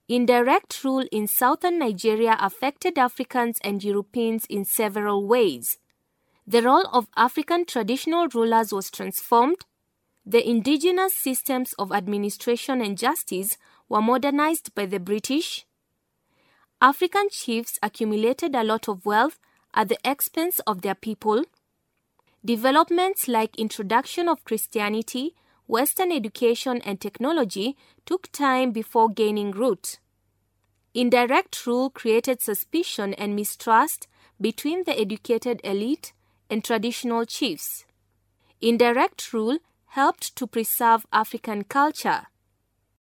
Indirect rule in southern Nigeria affected Africans and Europeans in several ways. The role of African traditional rulers was transformed. The indigenous systems of administration and justice were modernized by the British. African chiefs accumulated a lot of wealth at the expense of their people. Developments like introduction of Christianity, Western education and technology took time before gaining root. Indirect rule created suspicion and mistrust between the educated elite and traditional chiefs. Indirect rule helped to preserve African culture.